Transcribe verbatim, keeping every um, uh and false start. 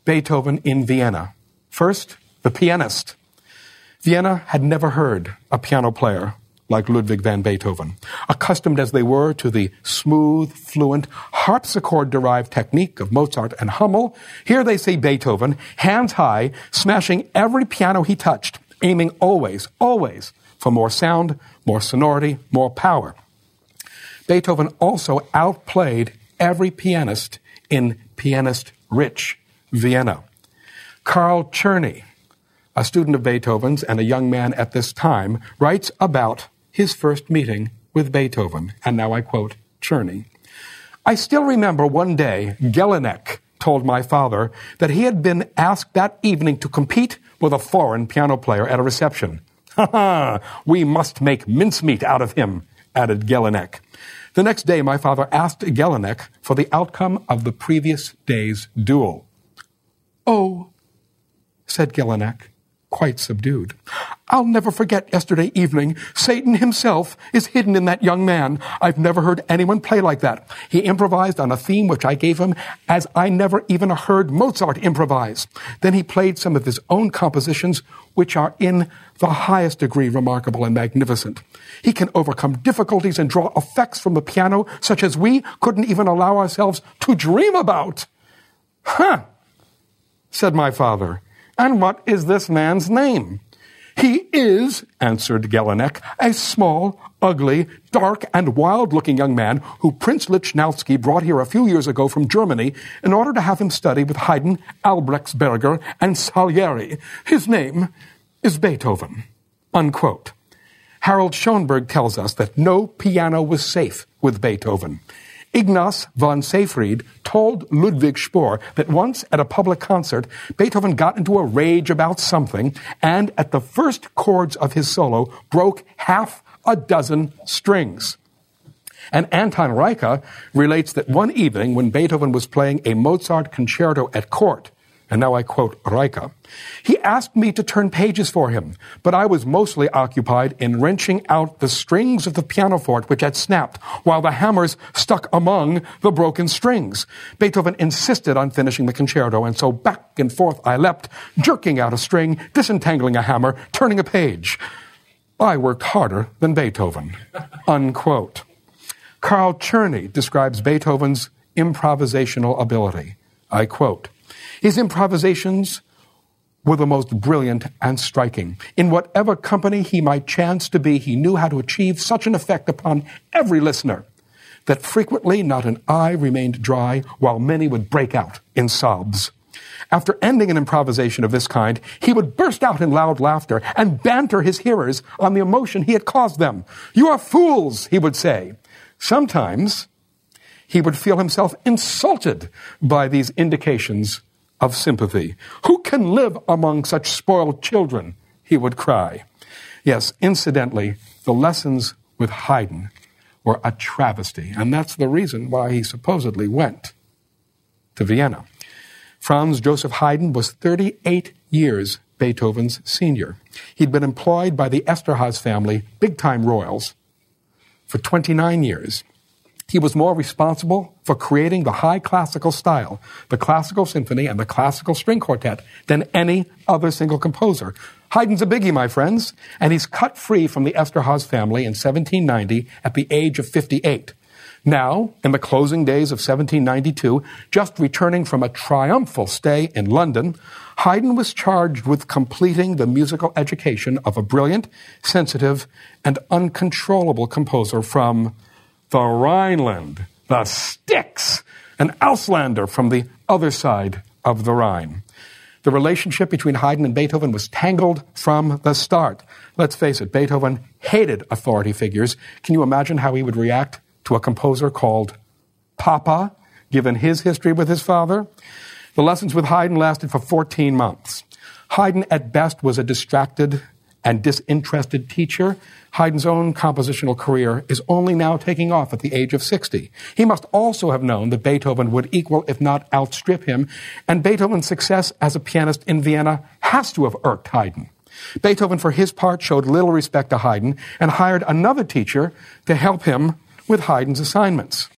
Beethoven in Vienna. First, the pianist. Vienna had never heard a piano player like Ludwig van Beethoven. Accustomed as they were to the smooth, fluent, harpsichord-derived technique of Mozart and Hummel, here they see Beethoven, hands high, smashing every piano he touched, aiming always, always for more sound, more sonority, more power. Beethoven also outplayed every pianist in pianist-rich Vienna. Karl Czerny, a student of Beethoven's and a young man at this time, writes about his first meeting with Beethoven. And now I quote Czerny. I still remember one day Jelinek told my father that he had been asked that evening to compete with a foreign piano player at a reception. Ha ha! We must make mincemeat out of him, added Jelinek. The next day, my father asked Jelinek for the outcome of the previous day's duel. Oh, said Jelinek, quite subdued. I'll never forget yesterday evening. Satan himself is hidden in that young man. I've never heard anyone play like that. He improvised on a theme which I gave him as I never even heard Mozart improvise. Then he played some of his own compositions which are in the highest degree remarkable and magnificent. He can overcome difficulties and draw effects from the piano such as we couldn't even allow ourselves to dream about. Huh, said my father. And what is this man's name? He is, answered Jelinek, a small, ugly, dark, and wild-looking young man who Prince Lichnowsky brought here a few years ago from Germany in order to have him study with Haydn, Albrechtsberger, and Salieri. His name is Beethoven. Unquote. Harold Schoenberg tells us that no piano was safe with Beethoven. Ignaz von Seyfried told Ludwig Spohr that once at a public concert, Beethoven got into a rage about something and at the first chords of his solo broke half a dozen strings. And Anton Reicha relates that one evening when Beethoven was playing a Mozart concerto at court, and now I quote Reicha, he asked me to turn pages for him, but I was mostly occupied in wrenching out the strings of the pianoforte which had snapped, while the hammers stuck among the broken strings. Beethoven insisted on finishing the concerto, and so back and forth I leapt, jerking out a string, disentangling a hammer, turning a page. I worked harder than Beethoven. Unquote. Karl Czerny describes Beethoven's improvisational ability. I quote, his improvisations were the most brilliant and striking. In whatever company he might chance to be, he knew how to achieve such an effect upon every listener that frequently not an eye remained dry while many would break out in sobs. After ending an improvisation of this kind, he would burst out in loud laughter and banter his hearers on the emotion he had caused them. You are fools, he would say. Sometimes he would feel himself insulted by these indications of sympathy. Who can live among such spoiled children? He would cry. Yes, incidentally, the lessons with Haydn were a travesty, and that's the reason why he supposedly went to Vienna. Franz Joseph Haydn was thirty-eight years Beethoven's senior. He'd been employed by the Esterházy family, big-time royals, for twenty-nine years. He was more responsible for creating the high classical style, the classical symphony and the classical string quartet, than any other single composer. Haydn's a biggie, my friends, and he's cut free from the Esterházy family in seventeen ninety at the age of fifty-eight. Now, in the closing days of seventeen ninety-two, just returning from a triumphal stay in London, Haydn was charged with completing the musical education of a brilliant, sensitive, and uncontrollable composer from the Rhineland, the Styx, an Auslander from the other side of the Rhine. The relationship between Haydn and Beethoven was tangled from the start. Let's face it, Beethoven hated authority figures. Can you imagine how he would react to a composer called Papa, given his history with his father? The lessons with Haydn lasted for fourteen months. Haydn, at best, was a distracted and disinterested teacher. Haydn's own compositional career is only now taking off at the age of sixty. He must also have known that Beethoven would equal, if not outstrip him, and Beethoven's success as a pianist in Vienna has to have irked Haydn. Beethoven, for his part, showed little respect to Haydn and hired another teacher to help him with Haydn's assignments.